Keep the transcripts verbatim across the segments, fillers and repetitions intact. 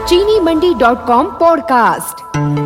चीनी मंडी dot com podcast.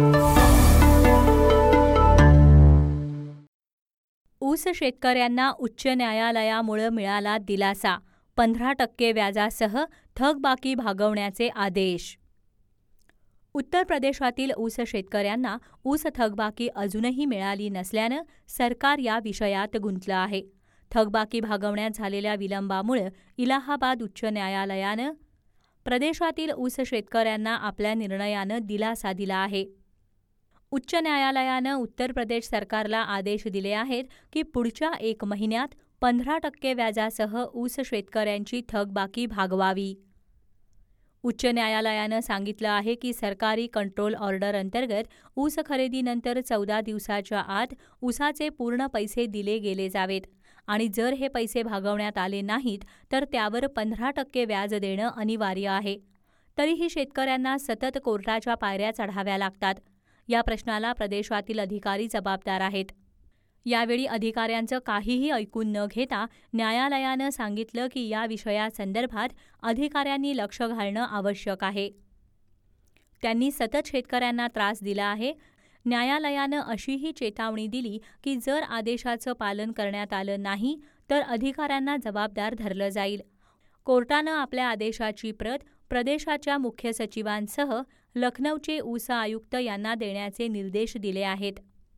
ऊस शेतकऱ्यांना उच्च न्यायालयामुळे मिळाला दिलासा, पंधरा टक्के व्याजासह थकबाकी भागवण्याचे आदेश। उत्तर प्रदेशातील ऊस शेतकऱ्यांना ऊस थकबाकी अजूनही मिळाली नसल्यानं सरकार या विषयात गुंतलं आहे। थकबाकी भागवण्यात झालेल्या विलंबामुळे इलाहाबाद उच्च न्यायालयानं प्रदेशातील ऊस शेतकऱ्यांना आपल्या निर्णयानं दिलासा दिला आहे। उच्च न्यायालयानं उत्तर प्रदेश सरकारला आदेश दिले आहेत की पुढच्या एक महिन्यात पंधरा टक्के व्याजासह ऊस शेतकऱ्यांची थकबाकी भागवावी। उच्च न्यायालयानं सांगितलं आहे की सरकारी कंट्रोल ऑर्डर अंतर्गत ऊस खरेदीनंतर चौदा दिवसाच्या आत ऊसाचे पूर्ण पैसे दिले गेले जावेत आणि जर हे पैसे भागवण्यात आले नाहीत तर त्यावर पंधरा टक्के व्याज देणं अनिवार्य आहे। तरीही शेतकऱ्यांना सतत कोर्टाच्या पायऱ्या चढाव्या लागतात। या प्रश्नाला प्रदेशातील अधिकारी जबाबदार आहेत। यावेळी अधिकाऱ्यांचं काहीही ऐकून न घेता न्यायालयानं सांगितलं की या विषयासंदर्भात अधिकाऱ्यांनी लक्ष घालणं आवश्यक आहे। त्यांनी सतत शेतकऱ्यांना त्रास दिला आहे। न्यायालयानं अशीही चेतावणी दिली की जर आदेशाचं पालन करण्यात आलं नाही तर अधिकाऱ्यांना जबाबदार धरलं जाईल। कोर्टानं आपल्या आदेशाची प्रत प्रदेशाच्या मुख्य सचिवांसह लखनौचे ऊस आयुक्त यांना देण्याचे निर्देश दिले आहेत।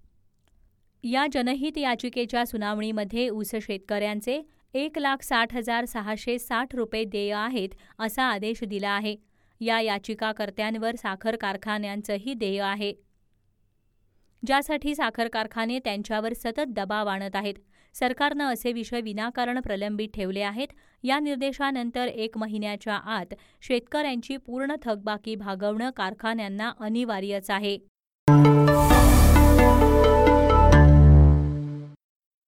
या जनहित याचिकेच्या सुनावणीमध्ये ऊस शेतकऱ्यांचे एक लाख साठ हजार सहाशे साठ रुपये देय आहेत असा आदेश दिला आहे। या याचिकाकर्त्यांवर साखर कारखान्यांचंही देय आहे, ज्यासाठी साखर कारखाने त्यांच्यावर सतत दबाव आणत आहेत। सरकारनं असे विषय विनाकारण प्रलंबित ठेवले आहेत। या निर्देशानंतर एक महिन्याच्या आत शेतकऱ्यांची पूर्ण थकबाकी भागवणं कारखान्यांना अनिवार्यच आहे।